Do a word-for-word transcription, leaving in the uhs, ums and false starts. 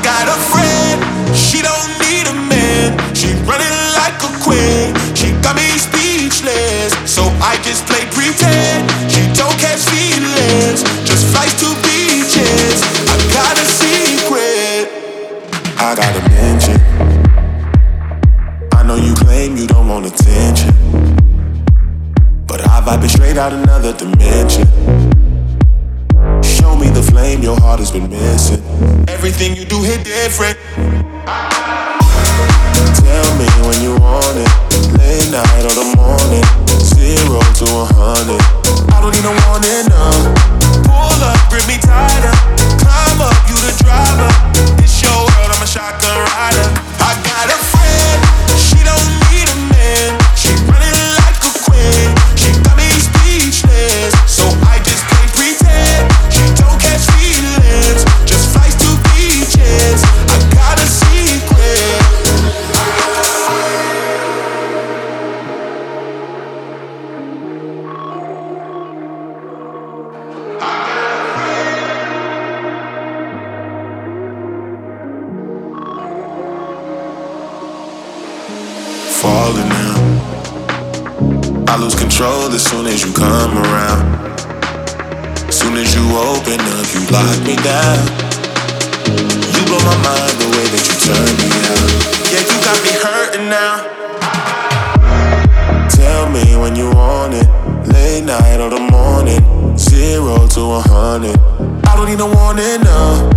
got a friend, she don't need a man. She running like a queen, she got me speechless. So I just play pretend, she don't catch feelings, just flies to beaches. I got a secret, I got a mention. I know you claim you don't want attention, but I vibe straight out another dimension. Show me the flame your heart has been missing. Everything you do hit different. Tell me when you want it, late night or the morning, zero to a hundred. I don't need no warning, no. Pull up, grip me tighter, climb up, you the driver. It's your world, I'm a shotgun rider. I got a friend, she don't need a man. She running like a queen, she got me speechless. So I just play pretend, she don't catch feelings, just flies to beaches. I got a secret. Falling now, I lose control as soon as you come around. Soon as you open up, you lock me down. You blow my mind the way that you turn me out. Yeah, you got me hurting now. Tell me when you want it, late night or the morning, zero to a hundred. I don't need no warning, no.